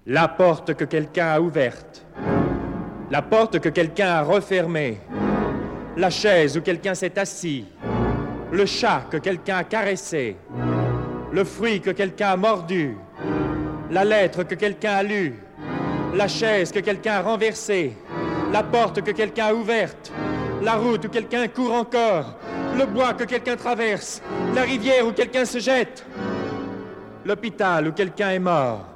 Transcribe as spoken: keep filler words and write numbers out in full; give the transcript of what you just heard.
La porte que quelqu'un a ouverte. La porte que quelqu'un a refermée. La chaise où quelqu'un s'est assis. Le chat que quelqu'un a caressé. Le fruit que quelqu'un a mordu. La lettre que quelqu'un a lue. La chaise que quelqu'un a renversée. La porte que quelqu'un a ouverte. La route où quelqu'un court encore. Le bois que quelqu'un traverse. La rivière où quelqu'un se jette. L'hôpital où quelqu'un est mort.